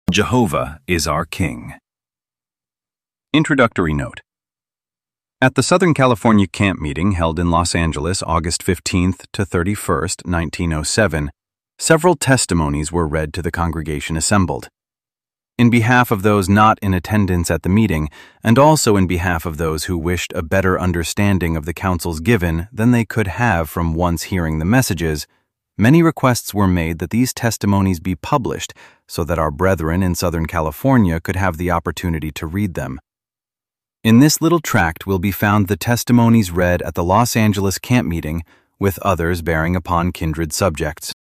Jehovah is our King. Introductory note. At the Southern California Camp Meeting held in Los Angeles August 15th to 31st, 1907, several testimonies were read to the congregation assembled. In behalf of those not in attendance at the meeting, and also in behalf of those who wished a better understanding of the counsels given than they could have from once hearing the messages, many requests were made that these testimonies be published so that our brethren in Southern California could have the opportunity to read them. In this little tract will be found the testimonies read at the Los Angeles Camp Meeting, with others bearing upon kindred subjects.